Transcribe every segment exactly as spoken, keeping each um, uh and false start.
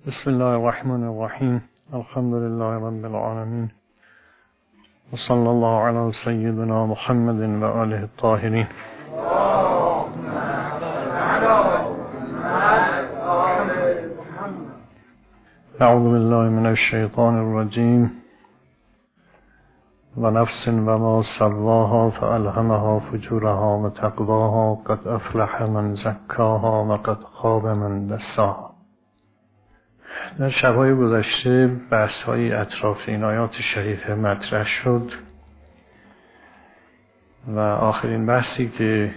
بسم الله الرحمن الرحیم. الحمد لله رب العالمین و صلی الله علی سیدنا محمد و آله الطاهرین. اعوذ بالله من الشیطان الرجیم. و نفس و ما سواها فالهمها فجورها و تقواها قد افلح من زکاها و قد خاب من دساها. در شب‌های گذشته بحث‌های اطراف این آیات شریفه مطرح شد و آخرین بحثی که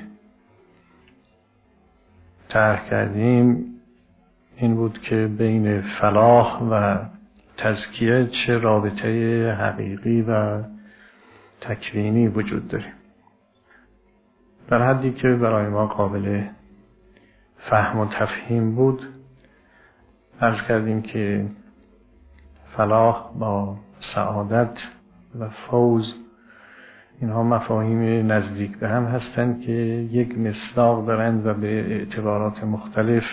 طرح کردیم این بود که بین فلاح و تزکیه چه رابطه حقیقی و تکوینی وجود داره، در حدی که برای ما قابل فهم و تفهیم بود. عرض کردیم که فلاح با سعادت و فوز اینها مفاهیم نزدیک به هم هستند که یک مصداق دارند و به اعتبارات مختلف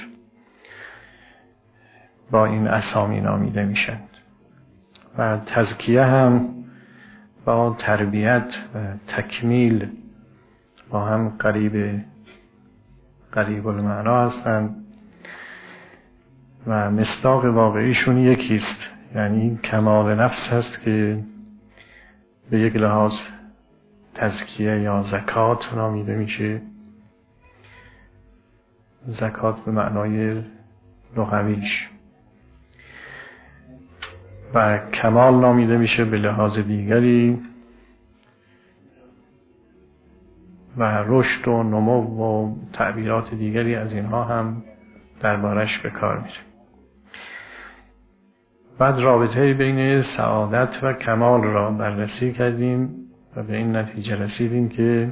با این اسامی نامیده میشند. و تزکیه هم با تربیت و تکمیل با هم قریب قریب المعنا هستند و مصداق واقعیشون یکیست، یعنی کمال نفس هست که به یک لحاظ تزکیه یا زکات نامیده میشه. زکات به معنای لغویش و کمال نامیده میشه به لحاظ دیگری و رشد و نمو و تعبیرات دیگری از اینها هم دربارش به کار میره. بعد رابطه بین سعادت و کمال را بررسی کردیم و به این نتیجه رسیدیم که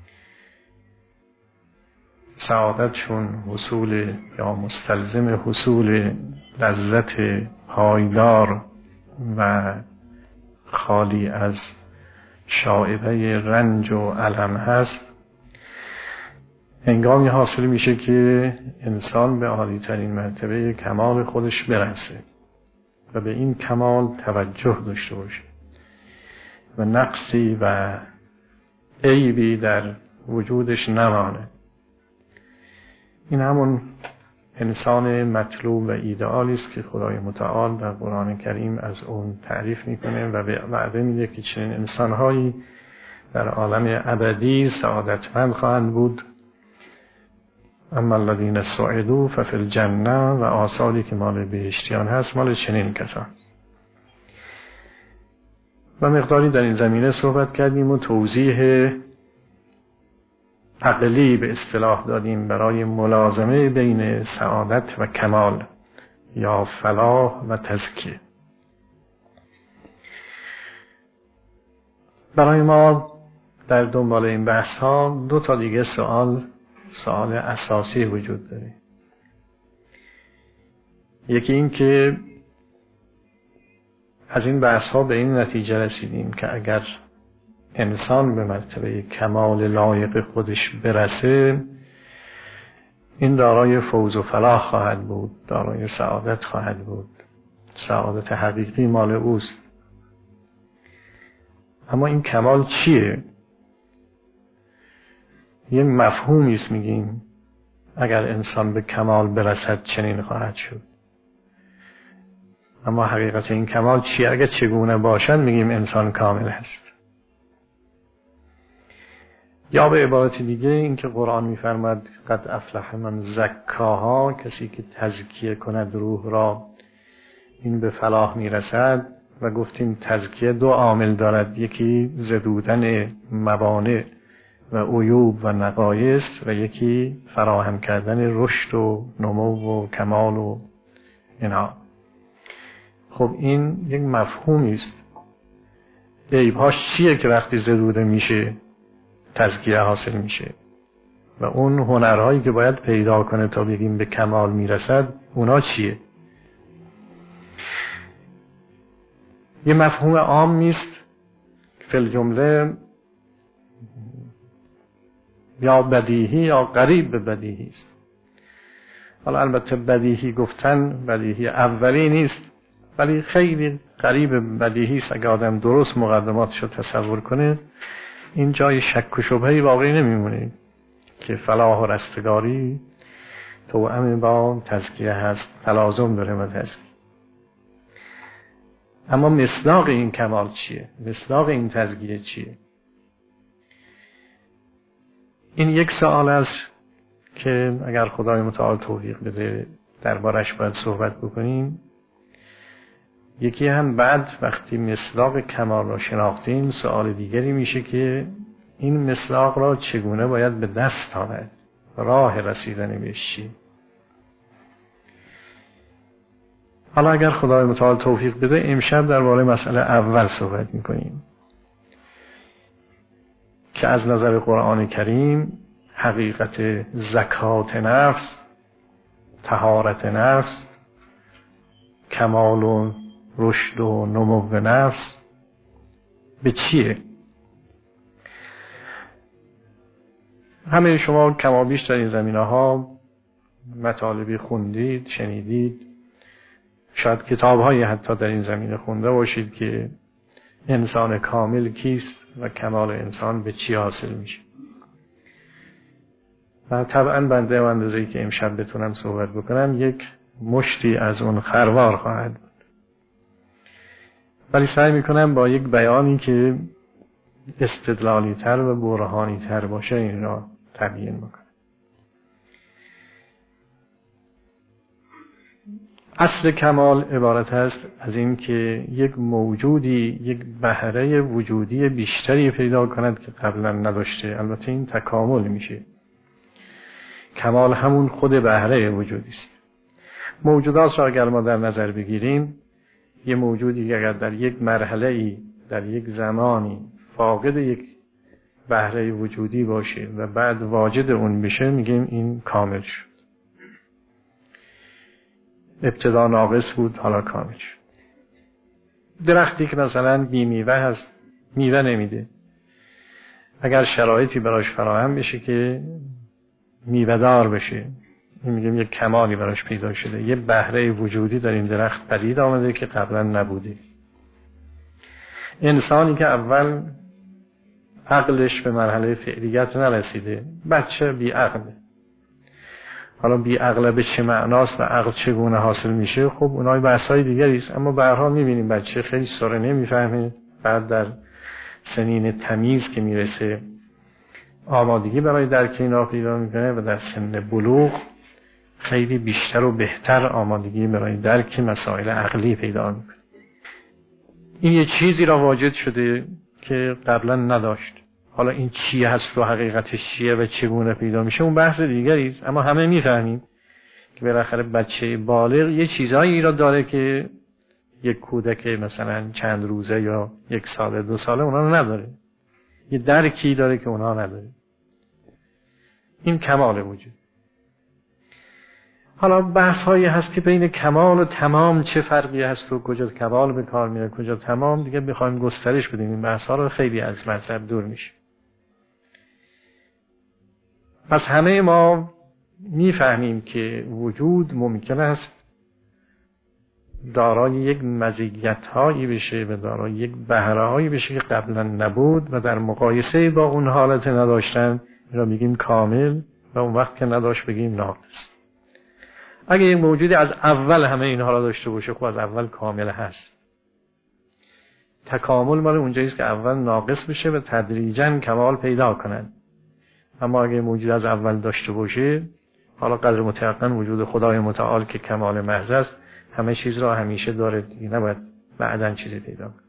سعادت چون حصول یا مستلزم حصول لذت پایدار و خالی از شائبه رنج و الم هست، هنگامی حاصل میشه که انسان به عالی ترین مرتبه کمال خودش برسه و به این کمال توجه داشته باشه و نقصی و عیبی در وجودش نمانه. این همون انسان مطلوب و ایدئالی است که خدای متعال در قرآن کریم از اون تعریف میکنه و وعده میده که چنین انسانهایی در عالم ابدی سعادتمند خواهند بود. اما الذین سعدوا ففی الجنه، و آثاری که مال بهشتیان هست مال چنین کسان. و مقداری در این زمینه صحبت کردیم و توضیح عقلی به اصطلاح دادیم برای ملازمه بین سعادت و کمال یا فلاح و تزکیه. برای ما در دنبال این بحث ها دو تا دیگه سوال سوال اساسی وجود داره. یکی این که از این بحث ها به این نتیجه رسیدیم که اگر انسان به مرتبه کمال لایق خودش برسه، این دارای فوز و فلاح خواهد بود، دارای سعادت خواهد بود، سعادت حقیقی مال اوست. اما این کمال چیه؟ یه مفهومی است، میگیم اگر انسان به کمال برسد چنین خواهد شد. اما حقیقت این کمال چیه؟ اگر چگونه باشد میگیم انسان کامل هست. یا به عبارت دیگه این که قرآن میفرماد قد افلح من زکاها، کسی که تزکیه کند روح را این به فلاح میرسد. و گفتیم تزکیه دو عامل دارد، یکی زدودن موانع و عیوب و نقایص و یکی فراهم کردن رشد و نمو و کمال و اینها. خب این یک مفهومی است. عیب‌هاش چیه که وقتی زدوده میشه تزکیه حاصل میشه؟ و اون هنرهایی که باید پیدا کنه تا بگیم به کمال میرسد اونا چیه؟ یه مفهوم عام نیست، فی الجمله یا بدیهی یا قریب به بدیهی است. حالا البته بدیهی گفتن بدیهی اولی نیست، ولی خیلی قریب بدیهی است. اگه آدم درست مقدماتش رو تصور کنه این جای شک و شبهه‌ای واقعی نمیمونه که فلاح و رستگاری توأم با تزکیه هست، تلازم داره با تزکیه. اما مصداق این کمال چیه؟ مصداق این تزکیه چیه؟ این یک سوال است که اگر خدای متعال توفیق بده دربارش باید صحبت بکنیم. یکی هم بعد وقتی مصداق کمال را شناختیم سوال دیگری میشه که این مصداق را چگونه باید به دست آورد، راه رسیدن بهش چیه؟ حالا اگر خدای متعال توفیق بده امشب درباره مسئله اول صحبت میکنیم که از نظر قرآن کریم حقیقت زکات نفس، طهارت نفس، کمال و رشد و نمو نفس به چیه؟ همه شما کمابیش در این زمینه ها مطالبی خوندید، شنیدید، شاید کتاب هایی حتی در این زمینه خونده باشید که انسان کامل کیست و کمال انسان به چی حاصل میشه. و طبعا بنده و اندازه‌ای که امشب بتونم صحبت بکنم یک مشتی از اون خروار خواهد بود، ولی سعی میکنم با یک بیانی که استدلالی تر و برهانی تر باشه این را تبیین بکنم. اصل کمال عبارت است از این که یک موجودی یک بهره وجودی بیشتری پیدا کند که قبلا نداشته. البته این تکامل میشه. کمال همون خود بهره وجودی است. موجودات را اگر ما در نظر بگیریم، یه موجودی که اگر در یک مرحله‌ای در یک زمانی فاقد یک بهره وجودی باشه و بعد واجد اون بشه میگیم این کامل شد. ابتدا ناقص بود حالا کامل شد. درختی که مثلا بی میوه هست، میوه نمیده، اگر شرایطی براش فراهم بشه که میوه دار بشه این میگیم یک کمالی براش پیدا شده. یه بهره وجودی در این درخت پدید آمده که قبلا نبوده. انسانی که اول عقلش به مرحله فعلیت نرسیده، بچه بی عقله. حالا بی عقله به چه معناست و عقل چگونه حاصل میشه، خب اونای بحثای دیگری است. اما به هر حال میبینیم بچه خیلی سره نمیفهمه، بعد در سنین تمیز که میرسه آمادگی برای درک اینا پیدا میکنه و در سن بلوغ خیلی بیشتر و بهتر آمادگی برای درک مسائل عقلی پیدا میکنه. این یه چیزی را واجد شده که قبلا نداشت. حالا این چیه هست و حقیقتش چیه و چگونه پیدا میشه اون بحث دیگری است. اما همه میفهمیم که بالاخره بچه بالغ یه چیزایی را داره که یک کودک مثلا چند روزه یا یک ساله دو ساله اونا رو نداره. یه درکی داره که اونا نداره. این کمال وجود. حالا بحث هایی هست که بین کمال و تمام چه فرقی هست و کجا کمال به کار میره کجا تمام، دیگه بخوایم گسترش بدیم این بحث ها رو خیلی از مطلب دور میشه. پس همه ما میفهمیم که وجود ممکن است دارای یک مزیت هایی بشه و دارای یک بهره هایی بشه که قبلا نبود و در مقایسه با اون حالت نداشتن را میگیم کامل و اون وقت که نداشت بگیم ناقص. اگه یک موجودی از اول همه اینها را داشته باشه خب از اول کامل هست. تکامل مال اونجاییست که اول ناقص بشه و تدریجاً کمال پیدا کنن. اما اگه موجود از اول داشته باشه، حالا قدر متيقن وجود خدای متعال که کمال محض است همه چیز را همیشه داره، دیگه نباید بعداً چیزی پیدا کنه.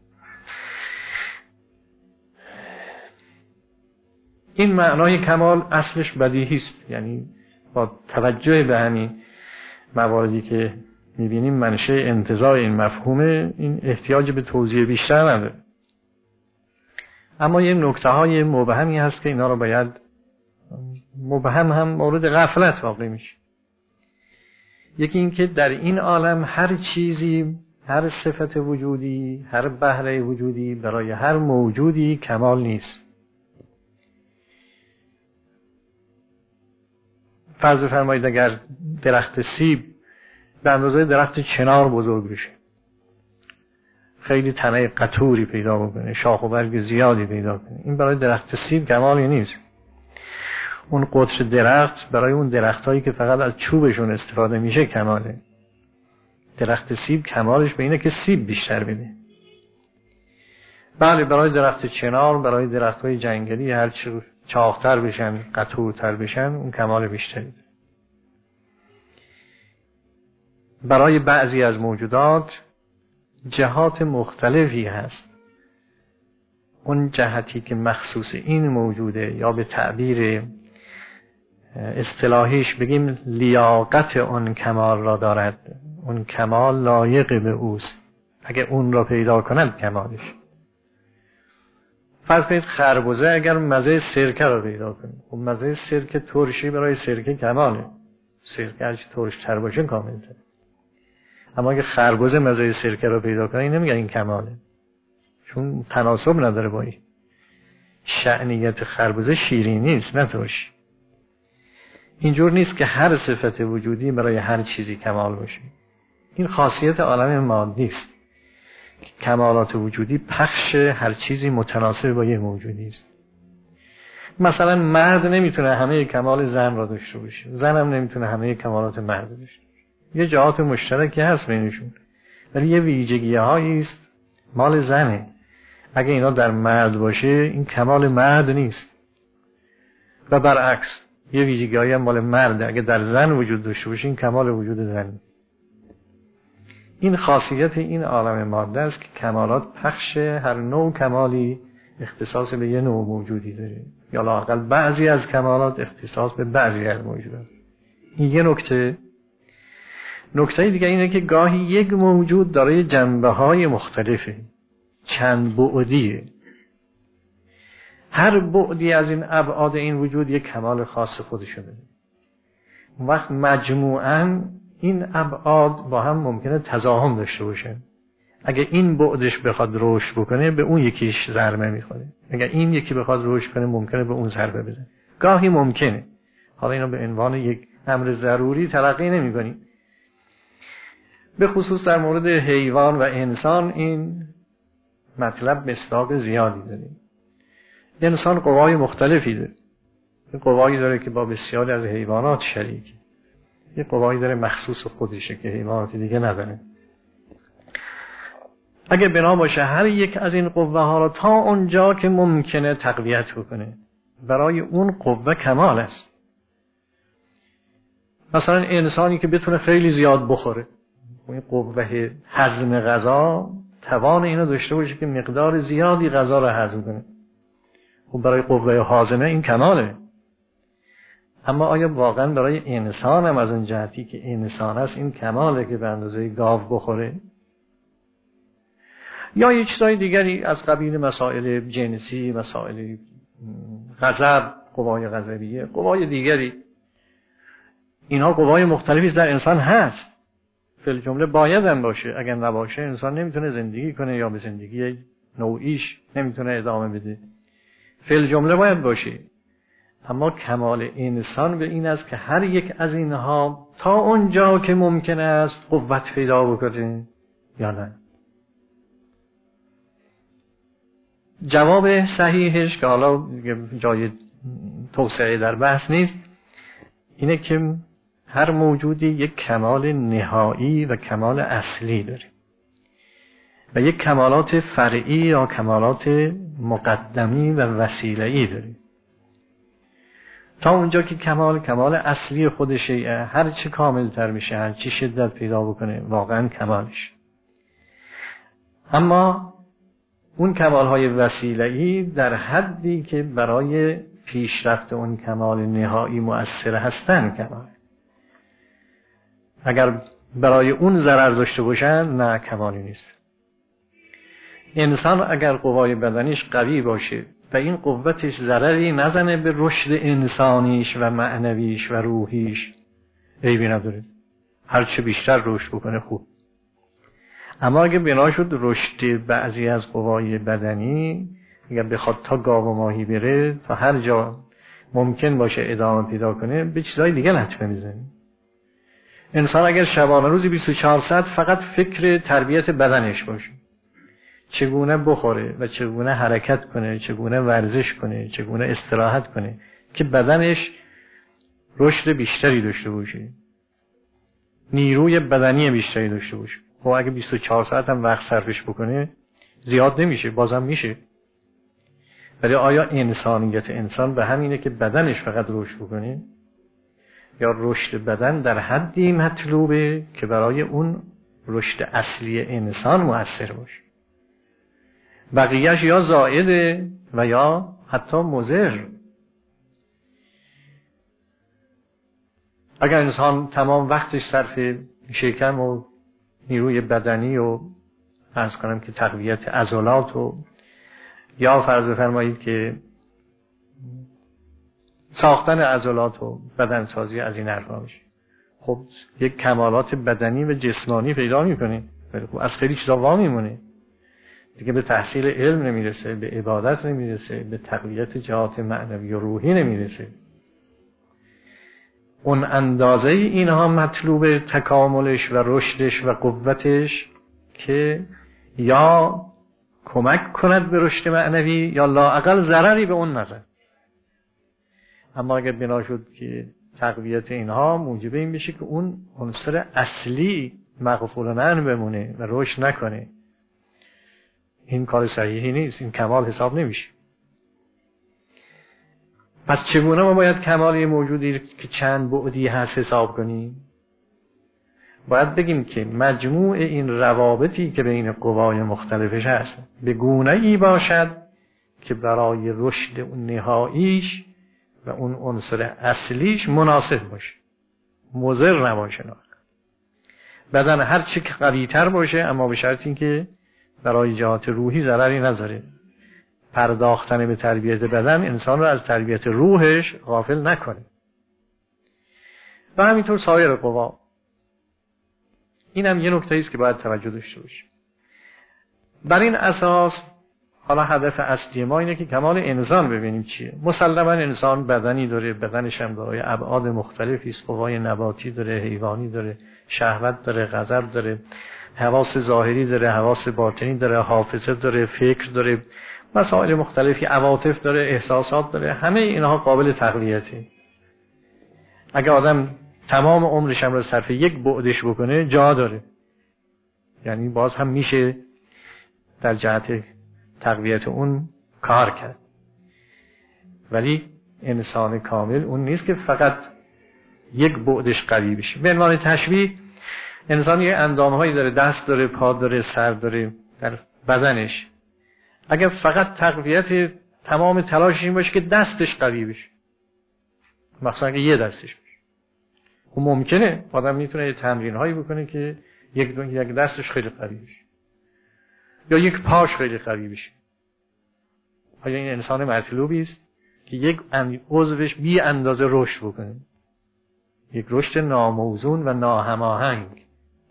این معنای کمال اصلش بدیهی است، یعنی با توجه به همین مواردی که می‌بینیم منشأ انتزاع این مفهومه، این احتیاج به توضیح بیشتر نداره. اما یه نکته‌های مبهمی هست که اینا رو باید، مبهم هم مورد غفلت واقع میشه. یکی این که در این عالم هر چیزی، هر صفت وجودی، هر بهره وجودی برای هر موجودی کمال نیست. فرض بفرمایید اگر درخت سیب به اندازه درخت چنار بزرگ بشه، خیلی تنه قطوری پیدا بکنه، شاخ و برگ زیادی پیدا کنه، این برای درخت سیب کمالی نیست. اون قطر درخت برای اون درختایی که فقط از چوبشون استفاده میشه کماله. درخت سیب کمالش به اینه که سیب بیشتر بده. بله برای درخت چنار، برای درخت‌های جنگلی هر چی چاق‌تر بشن، قطورتر بشن، اون کمال بیشتری داره. برای بعضی از موجودات جهات مختلفی هست. اون جهتی که مخصوص این موجوده یا به تعبیر اصطلاحیش بگیم لیاقت اون کمال را دارد، اون کمال لایق به اوست، اگه اون را پیدا کند کمالش. فرض کنید خربزه اگر مزه سرکه را پیدا کنه، خب مزه سرکه ترشی برای سرکه کماله، سرکه هرچی ترشتر باشه کاملتر. اما اگه خربزه مزه سرکه را پیدا کنه این نمیگن این کماله، چون تناسب نداره با این. شأنیت خربزه شیرینی است نه ترشی. اینجور نیست که هر صفت وجودی برای هر چیزی کمال باشه. این خاصیت عالم مادی است. کمالات وجودی پخش هر چیزی متناسب با یه موجودی است. مثلا مرد نمیتونه همه کمال زن را داشته باشه، زن هم نمیتونه همه کمالات مرد داشته باشه. یه جهات مشترکی هست بینشون، ولی یه ویژگی‌هایی است مال زنه. اگه اینا در مرد باشه این کمال مرد نیست. و برعکس یه ویژگی‌هایی هم مال مرد اگه در زن وجود داشته باشه این کمال وجود زن نیست. این خاصیت این عالم ماده است که کمالات پخش هر نوع کمالی اختصاص به یه نوع موجودی داره، یا لااقل بعضی از کمالات اختصاص به بعضی از موجودات. این یه نکته. نکته دیگه اینه که گاهی یک موجود داره جنبه‌های مختلفه، چند بعدیه. هر بعدی از این ابعاد این وجود یک کمال خاص خودشو داره. اون وقت مجموعاً این ابعاد با هم ممکنه تضاهم داشته باشه. اگه این بعدش بخواد رشد بکنه به اون یکیش ضربه میخوره، اگه این یکی بخواد رشد کنه ممکنه به اون ضربه بزنه. گاهی ممکنه، حالا اینو به عنوان یک امر ضروری تلقی نمی‌کنیم. به خصوص در مورد حیوان و انسان این مطلب مصداق زیادی داره. انسان قوای مختلفی داره. یه قوایی داره که با بسیاری از حیوانات شریکه. یه قوایی داره مخصوص خودشه که حیوانات دیگه نداره. اگه بنا باشه هر یک از این قوه ها را تا اونجا که ممکنه تقویت بکنه، برای اون قوه کمال است. مثلا انسانی که بتونه خیلی زیاد بخوره، این قوه هضم غذا توان اینو داشته باشه که مقدار زیادی غذا را هضم کنه، خب برای قوه هاضمه این کماله. اما آیا واقعا برای انسان هم از اون جهتی که انسان است این کماله که به اندازه گاو بخوره؟ یا یه چیزای دیگری از قبیل مسائل جنسی، مسائل غضب، قوای غضبیه، قوای دیگری، اینها قوای مختلفی در انسان هست. فی الجمله باید هم باشه، اگر نباشه انسان نمیتونه زندگی کنه یا به زندگی نوعیش نمیتونه ادامه بده. فی الجمله باید باشه. اما کمال انسان به این است که هر یک از اینها تا اونجا که ممکن است قوت پیدا بکنه یا نه. جواب صحیحش که حالا جای توسعه در بحث نیست اینه که هر موجودی یک کمال نهایی و کمال اصلی داره و یک کمالات فرعی یا کمالات مقدمی و وسیله‌ای داره. تا اونجا که کمال کمال اصلی خودشه، هر چی کاملتر میشه، هر چی شدت پیدا بکنه، واقعا کمالش. اما اون کمال‌های وسیله‌ای در حدی که برای پیشرفت اون کمال نهایی مؤثر هستن کمال. اگر برای اون ضرر داشته باشن نه کمالی نیست. انسان اگر قوای بدنیش قوی باشه و این قوتش ضرری نزنه به رشد انسانیش و معنویش و روحیش، عیبی نداره. هر چه بیشتر رشد بکنه خوب. اما اگه بنا شد رشد بعضی از قوای بدنی اگر بخواد تا گاو و ماهی بره، تا هر جا ممکن باشه ادامه پیدا کنه، به چیزهای دیگه لطمه میزنه. انسان اگر شبانه روزی بیست و چهار ساعت فقط فکر تربیت بدنش باشه، چگونه بخوره و چگونه حرکت کنه، چگونه ورزش کنه، چگونه استراحت کنه که بدنش رشد بیشتری داشته باشه، نیروی بدنی بیشتری داشته باشه. خب اگه بیست و چهار ساعت هم وقت صرفش بکنه زیاد نمیشه، بازم میشه. ولی آیا انسانیت انسان به همینه که بدنش فقط رشد بکنه، یا رشد بدن در حدی مطلوبه که برای اون رشد اصلی انسان مؤثر باشه؟ بقیهش یا زائده و یا حتی مضر. اگر انسان تمام وقتش صرف شکم و نیروی بدنی و فرض کنم که تقویت عضلات و یا فرض بفرمایید که ساختن عضلات و بدنسازی از این حرفا میشه، خب یک کمالات بدنی و جسمانی پیدا میکنه، ولی خب از خیلی چیزا وا میمونه دیگه. به تحصیل علم نمیرسه، به عبادت نمیرسه، به تقویت جهات معنوی و روحی نمیرسه. اون اندازه اینها مطلوب تکاملش و رشدش و قوتش که یا کمک کند به رشد معنوی یا لااقل ضرری به اون نزد. اما اگر بنا شد که تقویت اینها موجب این بشه که اون عنصر اصلی مغفولن بمونه و رشد نکنه، این کار صحیحی نیست، این کمال حساب نمیشه. پس چگونه ما باید کمال موجودی که چند بعدی هست حساب کنیم؟ باید بگیم که مجموع این روابطی که بین قوای مختلفش هست به گونه ای باشد که برای رشد اون نهاییش و اون عنصر اصلیش مناسب باشه، مضر نباشه. بدن هر چی که قوی تر باشه، اما به شرط این که برای جهات روحی ضرری نذاره. پرداختن به تربیت بدن انسان رو از تربیت روحش غافل نکنه. و همینطور سایر قوا. این هم یه نکته است که باید توجه داشته باشیم. بر این اساس حالا هدف اصلی ما اینه که کمال انسان ببینیم چیه. مسلما انسان بدنی داره، بدنش هم داره ابعاد مختلفی است، قوای نباتی داره، حیوانی داره، شهوت داره، غضب داره، حواس ظاهری داره، حواس باطنی داره، حافظه داره، فکر داره، مسائل مختلفی، عواطف داره، احساسات داره. همه اینها قابل تقویته. اگه آدم تمام عمرش هم رو صرف یک بعدش بکنه جا داره، یعنی باز هم میشه در جهت تقویت اون کار کرد. ولی انسان کامل اون نیست که فقط یک بعدش قوی بشه. به عنوان تشبیه، انسان یه اندامهایی داره، دست داره، پا داره، سر داره در بدنش. اگر فقط تقویت تمام تلاشش این باشه که دستش قوی بشه، مثلا که یه دستش بشه، خب ممکنه آدم میتونه یه تمرین هایی بکنه که یک یک دستش خیلی قوی بشه یا یک پاش خیلی قوی بشه. آیا این انسان مطلوبی است که یک عضوش بی اندازه رشد بکنه؟ یک رشد ناموزون و ناهماهنگ.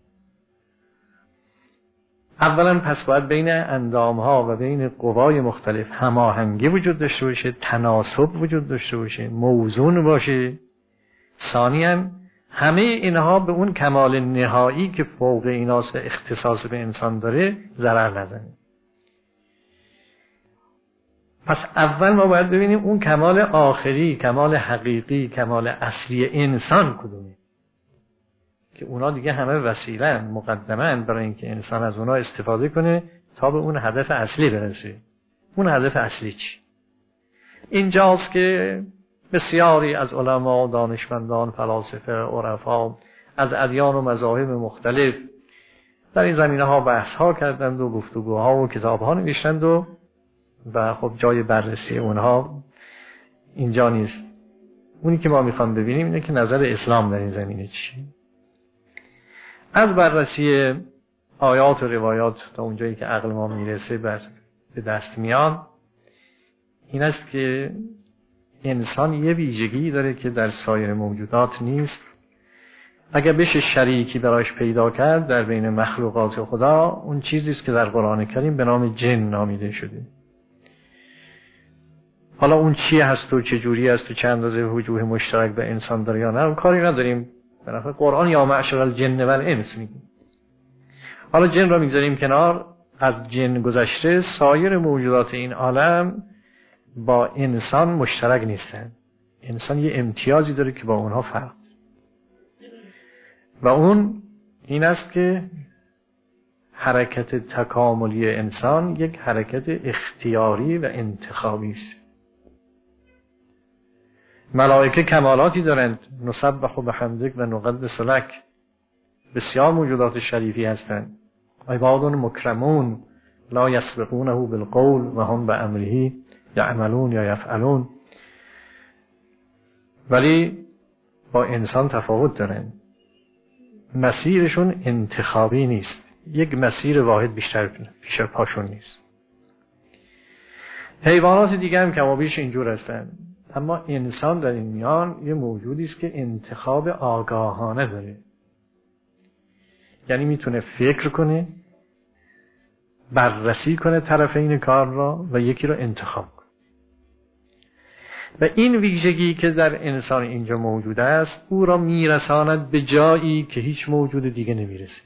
اولا پس باید بین اندامها و بین قوای مختلف هماهنگی وجود داشته باشه، تناسب وجود داشته باشه، موزون باشه. ثانیاً همه اینها به اون کمال نهایی که فوق ایناست و اختصاص به انسان داره ضرر نزنه. پس اول ما باید ببینیم اون کمال آخری، کمال حقیقی، کمال اصلی انسان کدومه، که اونا دیگه همه وسیله مقدمن برای اینکه انسان از اونا استفاده کنه تا به اون هدف اصلی برسه. اون هدف اصلی چی؟ اینجاست که بسیاری از علما، دانشمندان، فلاسفه، عرفا از ادیان و مذاهب مختلف در این زمینه‌ها بحث‌ها کردند و گفتگوها و کتاب‌ها نوشتند و و خب جای بررسی اونها اینجا نیست. اونی که ما میخوام ببینیم اینه که نظر اسلام در این زمینه چیه. از بررسی آیات و روایات تا اونجایی که عقل ما میرسه بر به دست میاد این است که انسان یه ویژگی داره که در سایر موجودات نیست. اگر بشه شریکی برایش پیدا کرد در بین مخلوقات خدا، اون چیزی است که در قرآن کریم به نام جن نامیده شده. حالا اون چی هست و چه جوری است و چند اندازه وجوه مشترک به انسان داره یا نه کاری نداریم. بالاخره قرآن یا معشر الجن و الانس میگه. حالا جن را میذاریم کنار، از جن گذشته سایر موجودات این عالم با انسان مشترک نیستن. انسان یه امتیازی داره که با اونها فرق و اون این است که حرکت تکاملی انسان یک حرکت اختیاری و انتخابی است. ملائکه کمالاتی دارند، نسبح بحمدک و نقدس لک، بسیار موجودات شریفی هستند. عباد مکرمون لا یسبقونه بالقول و هم بامره یعملون یا یفعلون، ولی با انسان تفاوت دارند. مسیرشون انتخابی نیست، یک مسیر واحد بیشتر پیش پاشون نیست. حیوانات دیگه هم کم و بیش اینجور هستن، اما انسان در این میان یه موجودی است که انتخاب آگاهانه داره. یعنی میتونه فکر کنه، بررسی کنه طرفین کار را و یکی را انتخاب کنه. و این ویژگی که در انسان اینجا موجود است او را میرساند به جایی که هیچ موجود دیگه نمیرسه.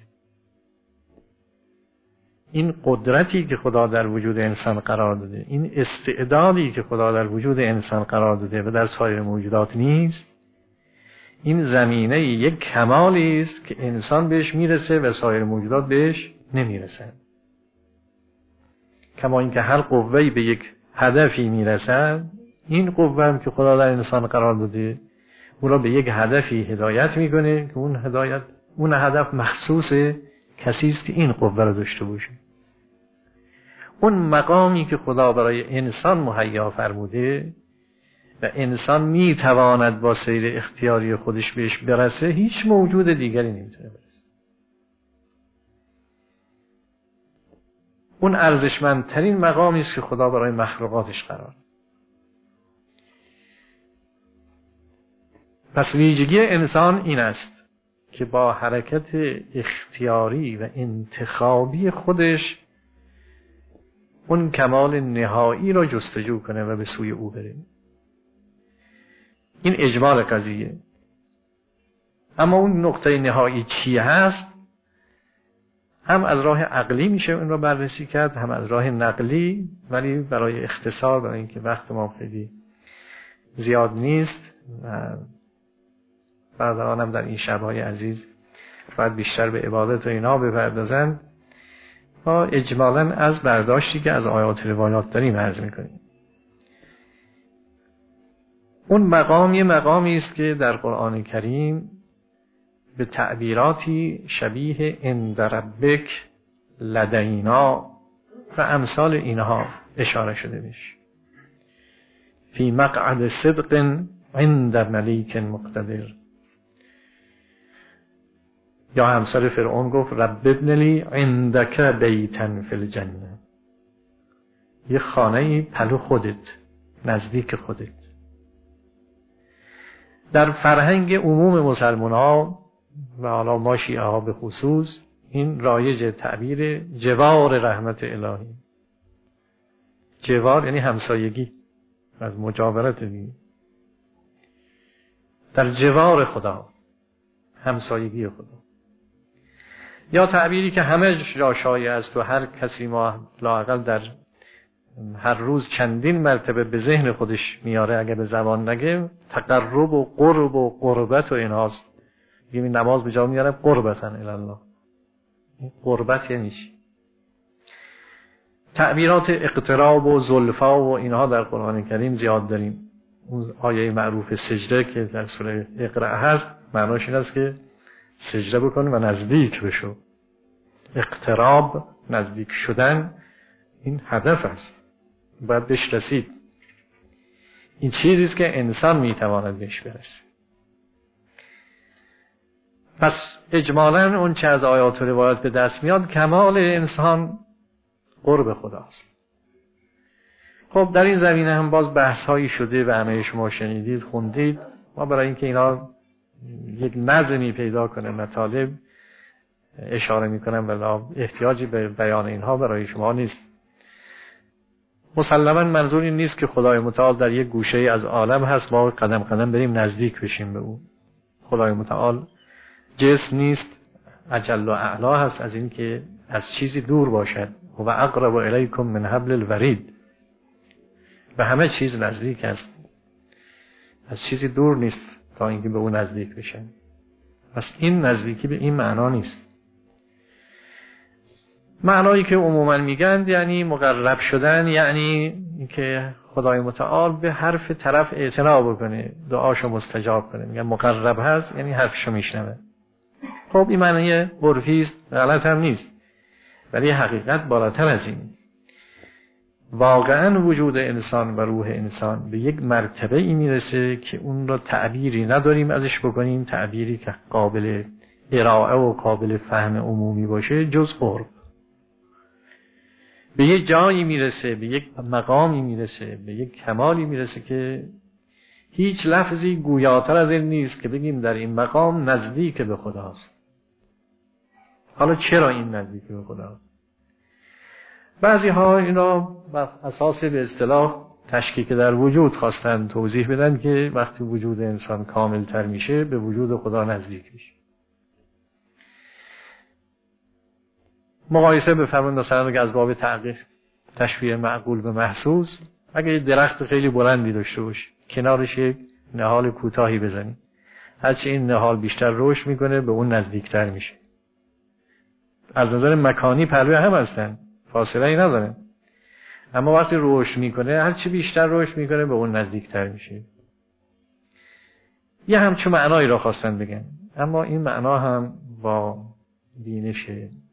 این قدرتی که خدا در وجود انسان قرار داده، این استعدادی که خدا در وجود انسان قرار داده و در سایر موجودات نیست، این زمینه یک کمالی است که انسان بهش میرسه و سایر موجودات بهش نمیرسن. کما اینکه هر قوه‌ای به یک هدفی میرسن، این قوه هم که خدا در انسان قرار داده او را به یک هدفی هدایت میکنه که اون هدایت اون هدف مخصوص کسی است که این قوه را داشته باشه. اون مقامی که خدا برای انسان مهیا فرموده و انسان میتواند با سیر اختیاری خودش بهش برسه، هیچ موجود دیگری نمیتونه برسه. اون ارزشمندترین مقامی است که خدا برای مخلوقاتش قرار. پس ویژگی انسان این است که با حرکت اختیاری و انتخابی خودش اون کمال نهایی را جستجو کنه و به سوی او بره. این اجمال قضیه. اما اون نقطه نهایی چی هست؟ هم از راه عقلی میشه اون را بررسی کرد، هم از راه نقلی، ولی برای اختصار، برای اینکه وقت ما خیلی زیاد نیست و برادرانم در این شب‌های عزیز باید بیشتر به عبادت و اینا بپردازند، ما اجمالاً از برداشتی که از آیات روایات داریم عرض میکنیم. اون مقام یه مقامی است که در قرآن کریم به تعبیراتی شبیه عند ربک لدینا و امثال اینها اشاره شده بشه. فی مقعد صدق عند ملیک مقتدر. یا همسر فرعون گفت رب ابن لی عندک بیتا فی الجنه، یه خانه‌ای پلو خودت، نزدیک خودت. در فرهنگ عموم مسلمان ها و حالا ما شیعه ها به خصوص این رایج تعبیر جوار رحمت الهی. جوار یعنی همسایگی، از مجاورت می در جوار خدا، همسایگی خدا. یا تعبیری که همه جا شایع است و هر کسی ما لااقل در هر روز چندین مرتبه به ذهن خودش میاره اگه به زبان نگه، تقرب و قرب و قربت و اینهاست. یه نماز به جا میاره قربتن الله. قربت یعنی چی؟ تعبیرات اقتراب و زلفا و اینها در قرآن کریم زیاد داریم. اون آیه معروف سجده که در سوره اقرا هست، معناش این است که سجده بکن و نزدیک بشو. اقتراب، نزدیک شدن، این هدف است، باید بهش رسید. این چیزی است که انسان میتواند بهش برسه. پس اجمالاً اون چه از آیات و روایات به دست میاد کمال انسان قرب خداست. خب در این زمینه هم باز بحث هایی شده و همه شما شنیدید، خوندید. ما برای اینکه اینا یک نظمی پیدا کنه مطالب اشاره میکنم، ولی احتیاجی به بیان اینها برای شما نیست. مسلماً منظور این نیست که خدای متعال در یک گوشه از عالم هست ما قدم قدم بریم نزدیک بشیم به او. خدای متعال جسم نیست، اجل و اعلا هست از این که از چیزی دور باشد. و اقرب الیکم من حبل الورید، به همه چیز نزدیک است، از چیزی دور نیست تا اینکه به او نزدیک بشن. پس این نزدیکی به این معنا نیست. معنایی که عموما میگن یعنی مقرب شدن، یعنی اینکه خدای متعال به حرف طرف اعتنا بکنه، دعاشو مستجاب کنه. میگن مقرب هست یعنی حرفشو میشنوه. خب این معنی عرفی است، غلط هم نیست، ولی حقیقت بالاتر از این. واقعا وجود انسان و روح انسان به یک مرتبه ای میرسه که اون را تعبیری نداریم ازش بکنیم، تعبیری که قابل ارائه و قابل فهم عمومی باشه جز قرب. به یک جایی میرسه، به یک مقامی میرسه، به یک کمالی میرسه که هیچ لفظی گویاتر از این نیست که بگیم در این مقام نزدیک به خداست. حالا چرا این نزدیک به خداست؟ بعضی ها اینا بر اساس به اصطلاح تشکیک در وجود خواستن توضیح بدن که وقتی وجود انسان کامل تر میشه به وجود خدا نزدیک میشه. مقایسه بفرمایید مثلا اگه از باب تعقیق تشبیه معقول به محسوس، اگه درخت خیلی بلندی داشته باشی کنارش یک نهال کوتاهی بزنی، هرچی این نهال بیشتر رشد میکنه به اون نزدیکتر میشه. از نظر مکانی پهلوی هم هستن، فاصله ای نداره، اما وقتی رشد میکنه هرچی بیشتر رشد میکنه به اون نزدیکتر میشه. یه همچون معنایی را خواستن بگن، اما این معنا هم با دینش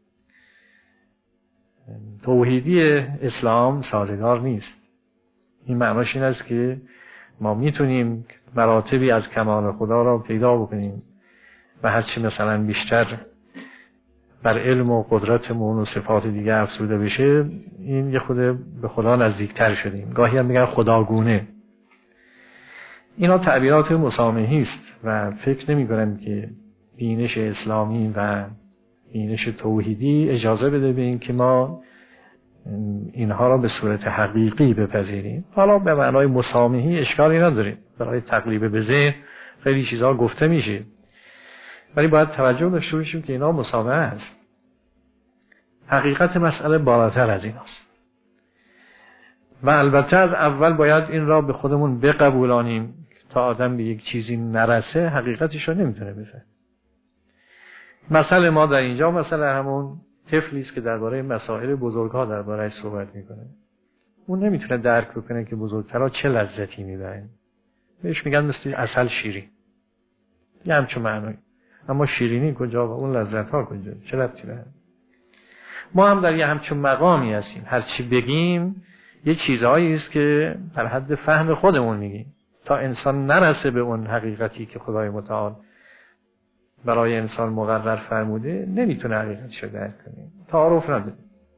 توحیدی اسلام سازگار نیست. این معناش این است که ما میتونیم مراتبی از کمال خدا را پیدا بکنیم و هرچی مثلا بیشتر بر علم و قدرتمون و صفات دیگه افزوده بشه این یه خود به خدا نزدیکتر شدیم. گاهی هم میگن خداگونه. اینا تعبیرات مسامحی است و فکر نمی کنم که بینش اسلامی و بینش توحیدی اجازه بده به این که ما اینها را به صورت حقیقی بپذیریم. حالا به معنای مسامحی اشکالی نداره، برای تقریب به ذهن خیلی چیزها گفته میشه، ولی باید توجه داشته باشیم که اینا مسامحه است. حقیقت مسئله بالاتر از این است و البته از اول باید این را به خودمون بقبولانیم. تا آدم به یک چیزی نرسه حقیقتش رو نمیتونه بفهمه. مسئله ما در اینجا مسئله همون طفلی است که درباره مسائل بزرگها درباره‌اش صحبت میکنه. اون نمیتونه درک بکنه که بزرگترها چه لذتی میبرن. بهش میگن مثل عسل شیرین، یه همچون معنی. اما شیرینی کجا و اون لذت ها کجا؟ چه ربطی داره؟ ما هم در یه همچون مقامی هستیم. هر چی بگیم یه چیزهایی است که در حد فهم خودمون میگیم. تا انسان نرسه به اون حقیقتی که خدای متعال برای انسان مقرر فرموده نمیتونه حقیقتش رو درک کنه. تعارف نداره.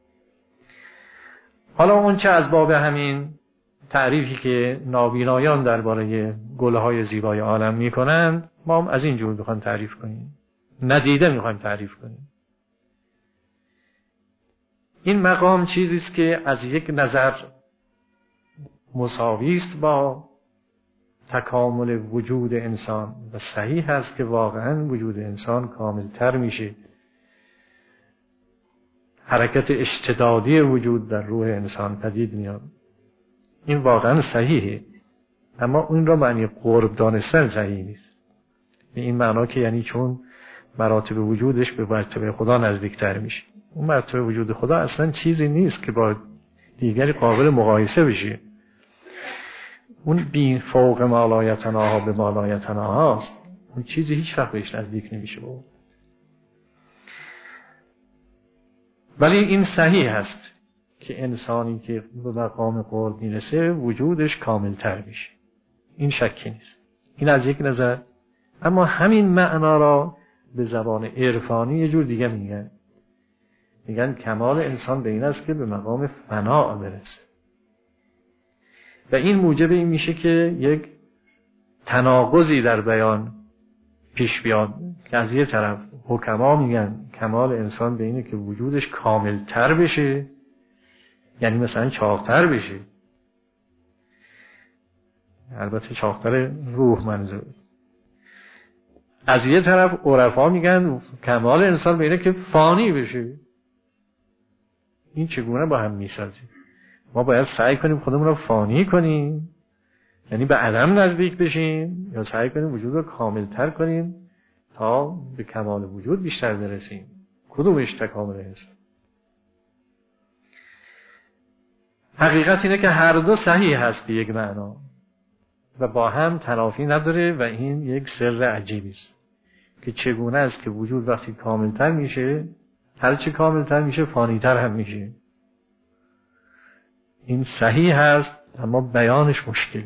حالا اون چه از باب همین تعریفی که نابینایان درباره گلهای زیبای عالم میکنند ما هم از این جور بخوایم تعریف کنیم، ندیده میخوایم تعریف کنیم. این مقام چیزی است که از یک نظر مساوی است با تکامل وجود انسان و صحیح است که واقعا وجود انسان کاملتر میشه. حرکت اشتدادی وجود در روح انسان پدید میاد. این واقعا صحیحه، اما اون را معنی قرب دانستن صحیح نیست. به این معنا که یعنی چون مراتب وجودش به مرتبه خدا نزدیکتر میشه. اون مرتبه وجود خدا اصلا چیزی نیست که با دیگری قابل مقایسه بشه. اون بین فوق مالایتناها به مالایتناها هست. اون چیزی هیچ وقت بهش نزدیک نمیشه بود. ولی این صحیح هست که انسانی که به مقام قرب میرسه وجودش کاملتر میشه. این شکی نیست. این از یک نظر. اما همین معنا را به زبان عرفانی یه جور دیگه میگن. میگن کمال انسان به این است که به مقام فنا برسه. و این موجب این میشه که یک تناقضی در بیان پیش بیاد که از یه طرف حکما میگن کمال انسان به اینه که وجودش کاملتر بشه، یعنی مثلا چاقتر بشه، البته ساختار روح منظور. از یه طرف عرفا میگن کمال انسان به اینه که فانی بشه. این چگونه با هم میسازیم؟ ما باید سعی کنیم خودمون رو فانی کنیم، یعنی به عدم نزدیک بشیم، یا سعی کنیم وجود رو کاملتر کنیم تا به کمال وجود بیشتر برسیم؟ کدومش تکامل هست؟ حقیقت اینه که هر دو صحیح هست به یک معنا و با هم تنافی نداره و این یک سر عجیبی است که چگونه است که وجود وقتی کاملتر میشه، هرچی کاملتر میشه فانیتر هم میشه. این صحیح هست اما بیانش مشکل.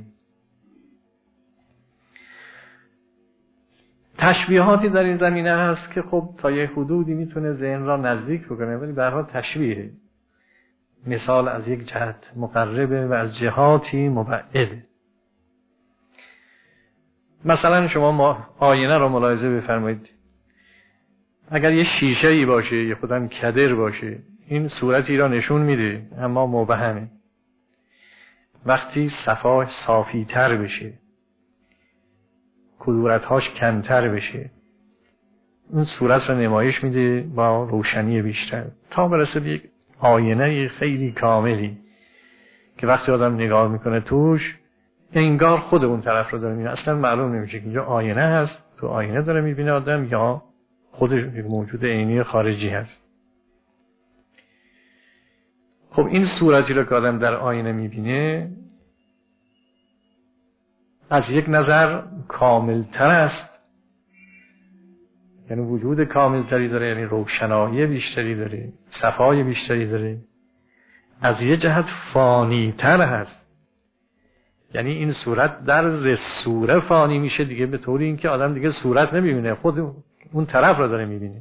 تشبیهاتی در این زمینه هست که خب تا یه حدودی میتونه ذهن را نزدیک بکنه، ولی به هر حال تشبیهه. مثال از یک جهت مقربه و از جهاتی مبعده. مثلا شما ما آینه را ملاحظه بفرمایید. اگر یه شیشه ای باشه، یه خودم کدر باشه، این صورتی را نشون میده اما مبهمه. وقتی صفاش صافی تر بشه، کدورتهاش کمتر بشه، اون صورت را نمایش میده با روشنی بیشتر تا برسه به یک آینه خیلی کاملی که وقتی آدم نگاه میکنه توش انگار خود اون طرف رو داره میبینه. اصلا معلوم نمیشه که اینجا آینه هست، تو آینه داره میبینه آدم یا خودش یک موجود عینی خارجی هست. خب این صورتی رو که آدم در آینه میبینه از یک نظر کاملتر است، یعنی وجود کاملتری داره، یعنی روشنایی بیشتری داره، صفای بیشتری داره. از یک جهت فانیتر هست، یعنی این صورت در ز صوره فانی میشه دیگه، به طوری اینکه آدم دیگه صورت نمیبینه، خود اون طرف رو داره میبینه.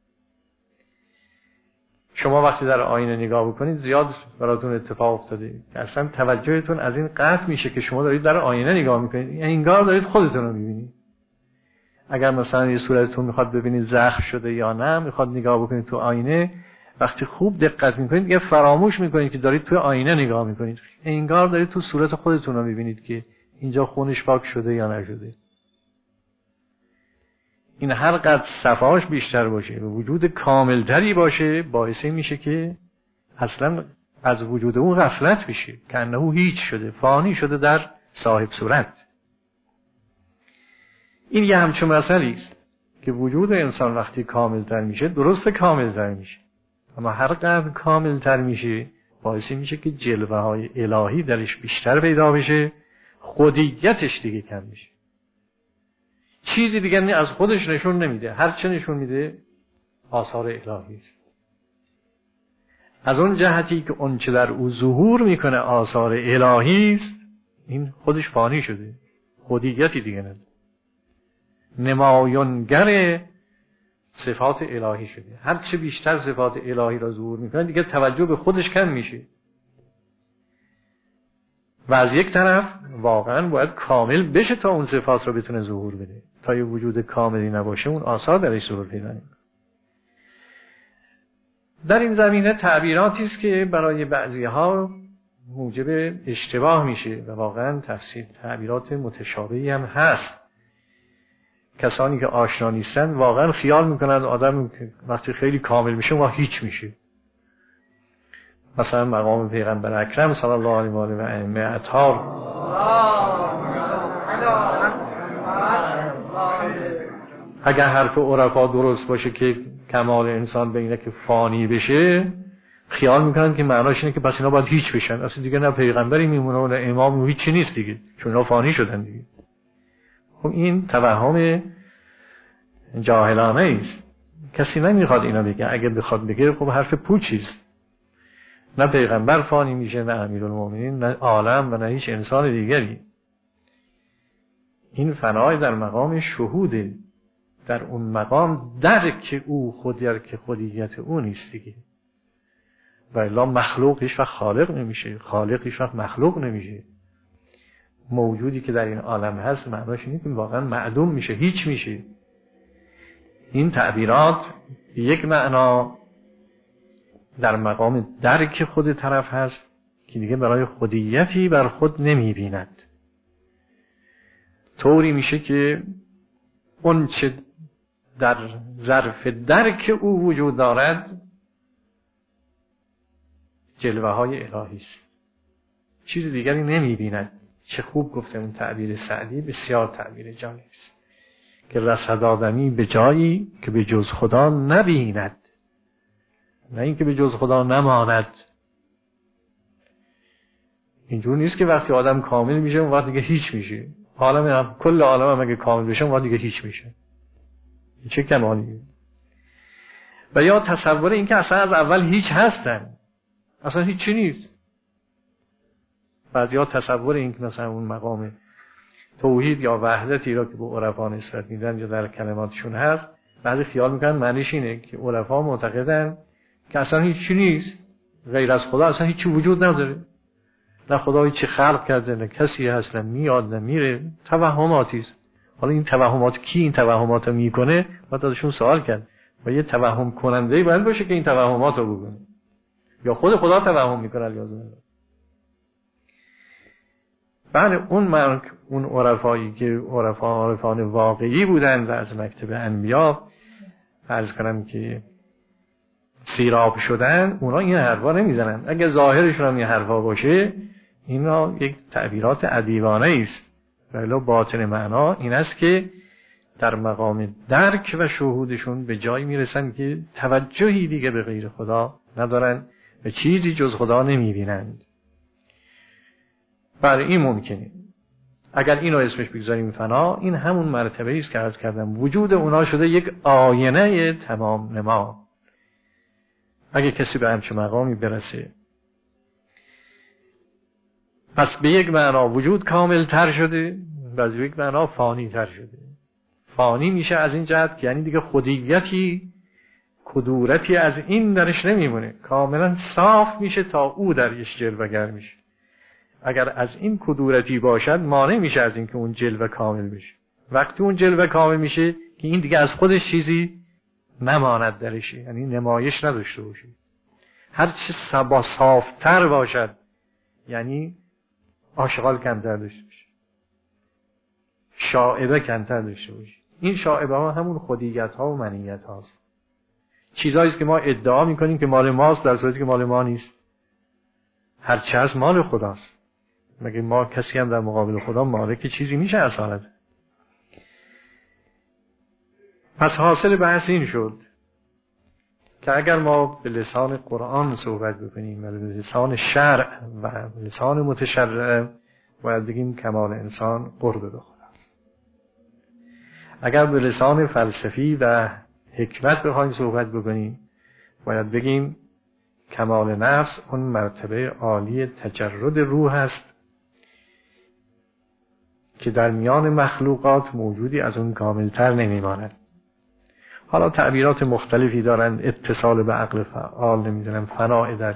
شما وقتی در آینه نگاه بکنید زیاد براتون اتفاق افتاده که اصلا توجهتون از این قطع میشه که شما دارید در آینه نگاه میکنید، یعنی انگار دارید خودتون رو میبینید. اگر مثلا یه صورتتون میخواد ببینید زخم شده یا نه، میخواد نگاه بکنید تو آینه، وقتی خوب دقت میکنید دیگه فراموش میکنید که دارید تو آینه نگاه میکنید، انگار دارید تو صورت خودتون رو میبینید که اینجا خونش پاک شده یا نشده. این هر قدر صفاش بیشتر باشه و وجود کاملتری باشه باعث میشه که اصلا از وجود اون غفلت بشه، که انه هیچ شده، فانی شده در صاحب صورت. این یه همچون مسئله است که وجود انسان وقتی کاملتر میشه درست کاملتر میشه، اما هر قدر کاملتر میشه باعث میشه که جلوه های الهی درش بیشتر پیدا بشه، خودیتش دیگه کم میشه، چیزی دیگه از خودش نشون نمیده، هر چه نشون میده آثار الهی است. از اون جهتی که اون چه در او ظهور میکنه آثار الهی است، این خودش فانی شده، خودیتی دیگه نداره، نمایانگر صفات الهی شده. هر چه بیشتر صفات الهی را ظهور میکنه دیگه توجه به خودش کم میشه و از یک طرف واقعا باید کامل بشه تا اون صفات را بتونه ظهور بده. تا یه وجود کاملی نباشه اون آثار درش ظهور پیدا نمیکنه. در این زمینه تعبیراتی است که برای بعضی‌ها موجب اشتباه میشه و واقعا تفسیر تعبیرات متشابهی هم هست. کسانی که آشنا نیستن واقعا خیال میکنن آدم وقتی خیلی کامل میشه ما هیچ میشه. مثلا مقام پیغمبر اکرم صلی الله علیه و آله و ائمه اطهار اگر حرف عرفا درست باشه که کمال انسان به اینه که فانی بشه، خیال میکنن که معناش اینه که پس اینا باید هیچ بشن، اصلا دیگه نه پیغمبری میمونه و نه امام، هیچی نیست دیگه، چون اینا فانی شدن دیگه. خب این توهم جاهلانه است، کسی نمیخواد اینا بگه. اگه بخواد بگه خب حرف پوچی است. نه پیغمبر فانی میشه، نه امیرالمومنین، نه عالم و نه هیچ انسان دیگری. این فنای در مقام شهوده، در اون مقام درک او خودی که خودیت او نیست دیگه. و الا مخلوق هیچ وقت خالق نمیشه، خالق هیچ وقت مخلوق نمیشه. موجودی که در این عالم هست معناش اینه که واقعا معدوم میشه، هیچ میشه. این تعبیرات یک معنا در مقام درک خود طرف هست که دیگه برای خودیتی بر خود نمیبیند. طوری میشه که اون چه در ظرف درک او وجود دارد جلوه های الهی است، چیز دیگری نمیبیند. چه خوب گفته اون تعبیر سعدی، بسیار تعبیر جالبی است که رسد آدمی به جایی که به جز خدا نبیند، نه اینکه به جز خدا نماند. اینجور نیست که وقتی آدم کامل میشه اون وقت دیگه هیچ میشه. عالم کل عالم هم اگه کامل بشه اون وقت دیگه هیچ میشه. چه کمالیه. و یا تصور این که اصلا از اول هیچ هستن، اصلا هیچ چی نیست. بعضیا تصور این که مثلا اون مقام توحید یا وحدتی را که به عرفا نسبت میدن یا در کلماتشون هست، بعضی خیال میکنن معنیش اینه که عرفا معتقدن که اصلا هیچ چی نیست، غیر از خدا اصلا هیچ وجود نداره، نه خدا هیچ خلق کرده، نه کسی هست، نه میاد نه میره، توهماتی است. حالا این توهمات کی این توهمات رو میکنه؟ باید ازشون سوال کرد. و یه توهم کننده باید باشه که این توهمات رو بکنه، یا خود خدا توهم میکنه الیاذ بالله. بله اون مرگ اون عرفایی که عرفا عرفان واقعی بودن و از مکتب انبیا عرض کنم که سیراب شدن، اونا این حرفا نمیزنن. اگه ظاهرشون هم این حرفا باشه اینا یک تعبیرات ادیبانه است، ولی باطن معنا این است که در مقام درک و شهودشون به جایی میرسن که توجهی دیگه به غیر خدا ندارن و چیزی جز خدا نمیبینند. برای این ممکنه اگر اینو اسمش بگذاریم فنا، این همون مرتبه است که عرض کردم وجود اونا شده یک آینه تمام نما. اگه کسی به همچه مقامی برسه پس به یک معنا وجود کامل تر شده و از یک معنا فانی تر شده. فانی میشه از این جهت که یعنی دیگه خودیتی کدورتی از این درش نمیمونه، کاملا صاف میشه تا او درش جلوه‌گر میشه. اگر از این کدورتی باشد مانع میشه از این که اون جلوه کامل بشه. وقتی اون جلوه کامل میشه که این دیگه از خودش چیزی نماند درشه، یعنی نمایش نداشته باشه. هر چه سبا صافتر باشد یعنی آشغال کمتر داشته باشه، شائبه کمتر داشته باشه. این شائبه ها همون خودیت ها و منیت هاست، چیزهاییست که ما ادعا میکنیم که مال ماست در صورتی که مال ما نیست. هر چه از مال خداست، مگه ما کسی هم در مقابل خدا مالک چیزی میشه اصالت؟ پس حاصل بحث این شد که اگر ما به لسان قرآن صحبت بکنیم و به لسان شرع و لسان متشرع، باید بگیم کمال انسان قرب به خداست. اگر به لسان فلسفی و حکمت بخوایم صحبت بکنیم، باید بگیم کمال نفس اون مرتبه عالی تجرد روح است که در میان مخلوقات موجودی از اون کاملتر نمیماند. حالا تعبیرات مختلفی دارن، اتصال به عقل فعال، نمیدونم فناء در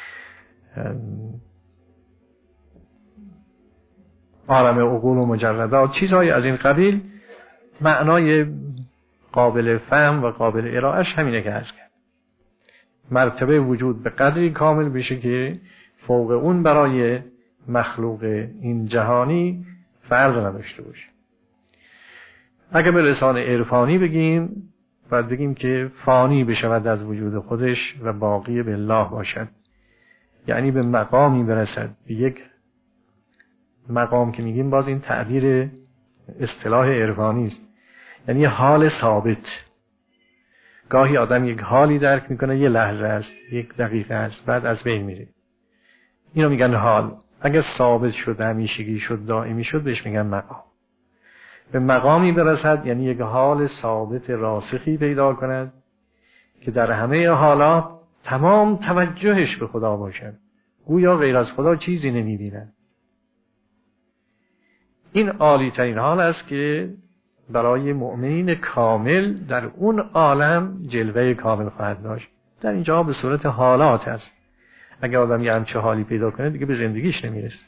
عالم عقول و مجردات، چیزهای از این قبیل. معنای قابل فهم و قابل ارائهش همینه که هست کرد. مرتبه وجود به قدری کامل بشه که فوق اون برای مخلوق این جهانی فرض نداشته باشه. اگه به لسان عرفانی بگیم، باید بگیم که فانی بشود از وجود خودش و باقی به الله باشد، یعنی به مقامی برسد، به یک مقام که میگیم باز این تعبیر اصطلاح عرفانی است، یعنی حال ثابت. گاهی آدم یک حالی درک میکنه، یه لحظه است، یک دقیقه است، بعد از بین میره. اینو میگن حال. اگه ثابت شد، همیشگی شد، دائمی شد، بهش میگن مقام. به مقامی برسد یعنی یک حال ثابت راسخی پیدا کند که در همه حالات تمام توجهش به خدا باشد، گویا غیر از خدا چیزی نمی‌بیند. این عالی ترین حال است که برای مؤمنین کامل در اون عالم جلوه کامل خواهد داشت. در اینجا به صورت حالات است. اگر آدم یه همچه حالی پیدا کنه دیگه به زندگیش نمیرسه.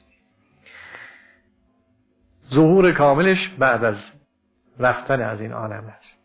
ظهور کاملش بعد از رفتن از این عالم است.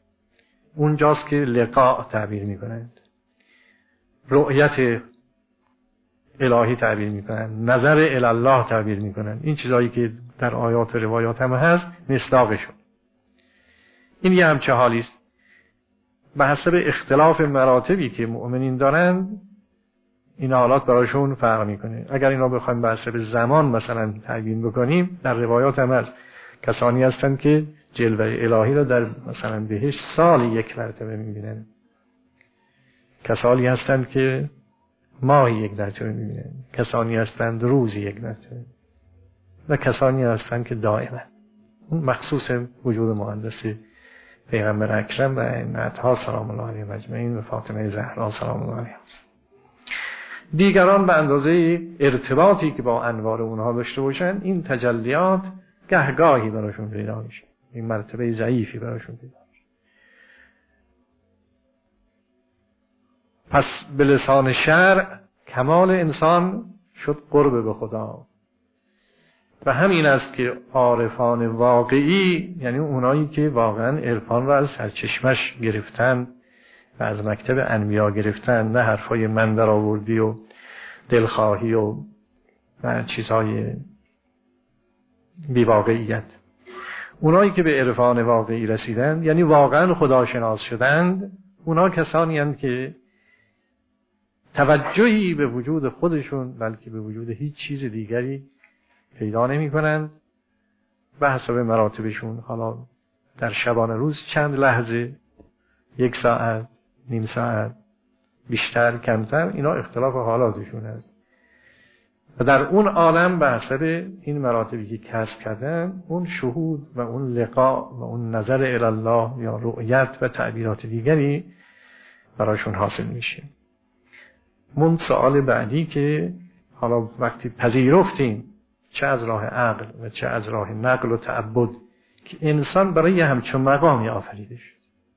اونجاست که لقاء تعبیر میکنند. رؤیت الهی تعبیر میکنن، نظر الله تعبیر میکنن. این چیزایی که در آیات و روایات هم هست مصداقشون. این یه همچه حالی است. به حسب اختلاف مراتبی که مؤمنین دارن این حالات براشون فرق میکنه. اگر این را بخوایم به حسب زمان مثلا تعیین بکنیم، در روایات هم هست کسانی هستند که جلوه الهی را در مثلا بهشت سال یک مرتبه میبینن، کسانی هستند که ماهی یک مرتبه میبینن، کسانی هستند روزی یک مرتبه، و کسانی هستند که دائما. اون مخصوص وجود مقدس پیغمبر اکرم و ائمه‌ها سلام الله علیهم اجمعین و فاطمه زهرا سلام الله علیها است. دیگران به اندازه ارتباطی که با انوار اونها داشته باشن، این تجلیات گهگاهی براشون پیدا میشه، این مرتبه ضعیفی براشون پیدا میشه. پس به لسان شرع کمال انسان شد قرب به خدا، و همین است که عارفان واقعی، یعنی اونایی که واقعا عرفان را از سرچشمش گرفتن و از مکتب انبیا گرفتن، نه حرفای من در آوردی و دلخواهی و, و چیزهای بیواقعیت. اونایی که به عرفان واقعی رسیدن، یعنی واقعا خداشناس شدند، اونا کسانی هستند که توجهی به وجود خودشون بلکه به وجود هیچ چیز دیگری پیدا نمی کنند. به حسب مراتبشون، حالا در شبانه روز چند لحظه، یک ساعت، نیم ساعت، بیشتر کمتر، اینا اختلاف حالاتشون است. و در اون عالم به حسب این مراتبی که کسب کردن، اون شهود و اون لقاء و اون نظر الی الله یا رؤیت و تعبیرات دیگری براشون حاصل میشه. من سوال بعدی که حالا وقتی پذیرفتیم چه از راه عقل و چه از راه نقل و تعبد که انسان برای همچون مقامی آفریده شد،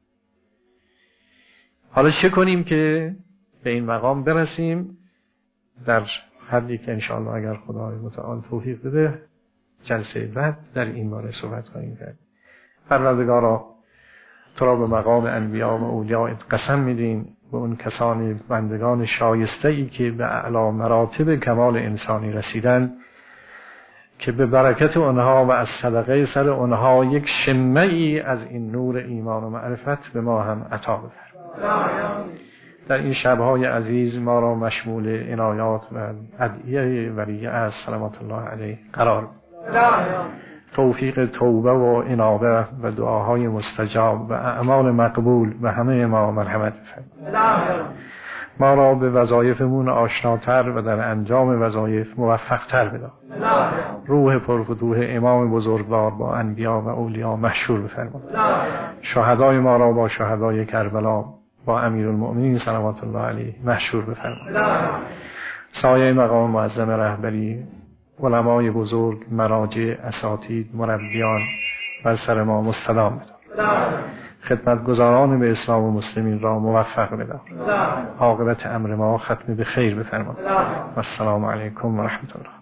حالا چه کنیم که به این مقام برسیم؟ در حدی که انشاءالله اگر خدای متعال توفیق بده جلسه بعد در این باره صحبت خواهیم کرد. پروردگارا تو را به مقام انبیا و اولیاء قسم میدیم، به اون کسان بندگان شایسته ای که به اعلی مراتب کمال انسانی رسیدن، که به برکت اونها و از صدقه سر اونها یک شمه ای از این نور ایمان و معرفت به ما هم عطا بفرما. در این شبهای عزیز ما را مشمول عنایات و ادعیه ولی از صلوات الله علیه قرار توفیق توبه و انابه و دعاهای مستجاب و اعمال مقبول و همه ما مرحمت بفرما. ما را به وظایفمون آشناتر و در انجام وظایف موفقتر بدار. روح پرفتوح امام بزرگوار با انبیا و اولیاء محشور بفرما. شهدای ما را با شهدای کربلا با امیرالمؤمنین صلوات الله علیه محشور بفرما. سایه مقام معظم رهبری، علمای بزرگ، مراجع، اساتید، مربیان و سر ما مستدام بدار. خدمتگزاران به اسلام و مسلمین را موفق بدار. عاقبت امر ما ختم به خیر بفرما. و السلام علیکم و رحمت الله.